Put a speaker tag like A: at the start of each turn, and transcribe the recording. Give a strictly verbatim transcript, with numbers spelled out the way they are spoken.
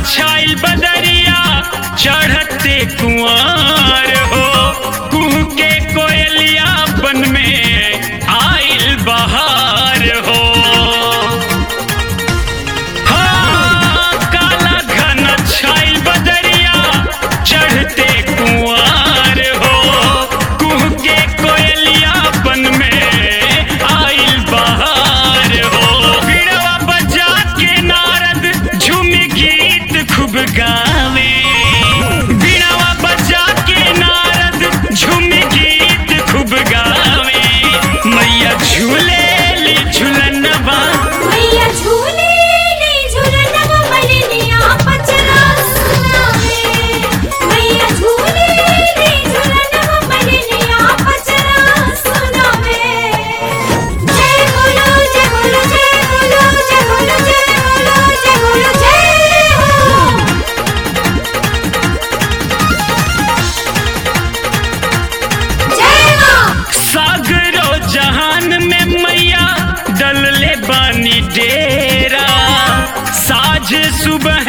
A: छाइल बदरिया चढ़ते कुआर हो, कुह के कोयलिया बन में आइल बहार हो। हाँ, काला घन छाइल बदरिया चढ़ते कुआर हो, कुह के कोयलिया बन में आइल बहार हो। बीड़वा बजा के नारद झूम गीत खूब गावे, बीड़वा बजा के नारद झूम गीत खूब गावे। मैया झूले ली झूलनवा,
B: मैया झूले ले झूलनवा मलिनिया पचरा सुनावे। मैया झूले ले झूलनवा मलिनिया पचरा सुनावे। जय बोलो जय बोलो जय बोलो जय बोलो जय बोलो जय बोलो जय हो। जय माँ।
A: सागरो जहान में मैया डलले बानी डेरा, साझ सुबह